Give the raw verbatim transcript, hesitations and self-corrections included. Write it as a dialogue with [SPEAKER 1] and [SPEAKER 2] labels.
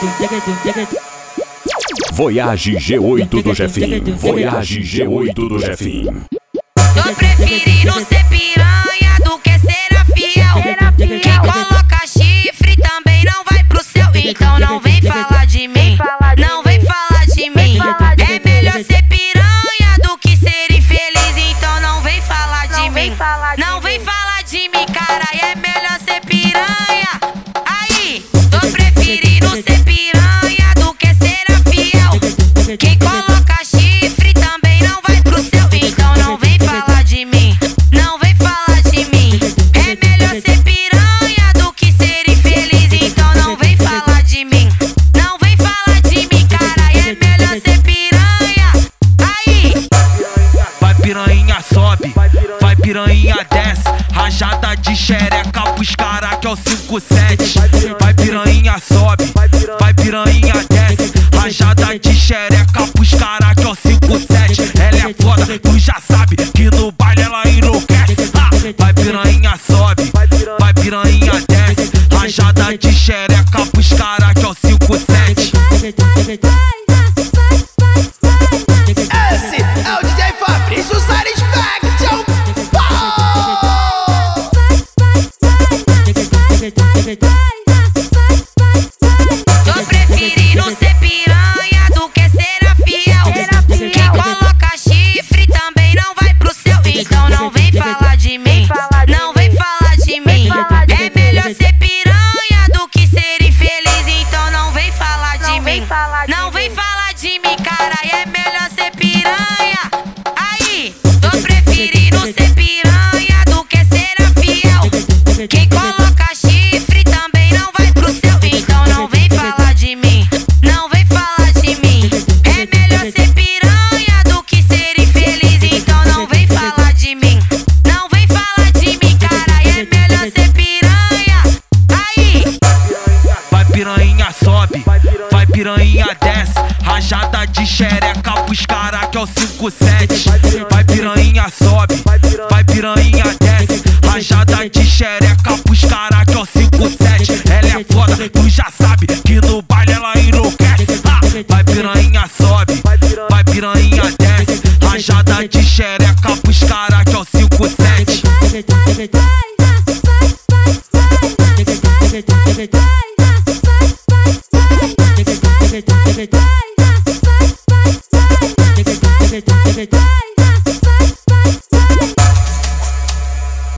[SPEAKER 1] Voyage G oito do Jefinho. Voyage G oito do Jefinho.
[SPEAKER 2] Tô preferindo ser piranha do que ser a fiel. Quem coloca chifre também não vai pro céu. Então não vem falar de mim, não vem falar de mim. É melhor ser piranha do que ser infeliz. Então não vem falar de mim, não vem falar de mim, cara. É melhor ser piranha. Aí, tô preferindo ser piranha do que ser a fiel. Quem coloca chifre também não vai pro céu. Então não vem falar de mim, não vem falar de mim. É melhor ser piranha do que ser infeliz. Então não vem falar de mim, não vem falar de mim, cara. É melhor ser piranha. Aí,
[SPEAKER 3] vai piranha sobe, vai piranha desce. Rajada de xereca pros cara que é o cinco sete. Vai piranha sobe, vai piranha desce. Rajada de xereca pros cara que é o cinco sete. Ela é foda, tu já sabe que no baile ela enlouquece. Ah, vai piranha sobe, vai piranha desce. Rajada de xereca pros cara que é o cinco sete.
[SPEAKER 4] Esse é o D J Fabrício Satisfaction.
[SPEAKER 2] tô preferindo ser piranha do que ser a fiel. Quem coloca chifre também não vai pro céu. Então não vem falar de mim, não vem falar de mim. É melhor ser piranha do que ser infeliz. Então não vem falar de mim, não vem falar de mim, cara. É melhor ser piranha. Aí, tô preferindo ser piranha do que ser a fiel. Quem coloca chifre também não vai pro céu. Então não vem falar de mim, não vem falar de mim. É melhor ser piranha do que ser infeliz. Então não vem falar de mim, não vem falar de mim, cara. É melhor ser piranha. Aí,
[SPEAKER 3] vai piranha sobe, vai piranha desce. Rajada de xereca pros cara que é o cinco sete. Vai piranha sobe, vai piranha desce. Rajada de xereca pros cara que é o cinco sete. Ela é foda, tu já sabe que no baile ela enlouquece. Ah, vai piranha sobe, vai piranha desce. Rajada de xereca pros cara que é o cinco sete.
[SPEAKER 5] Hey,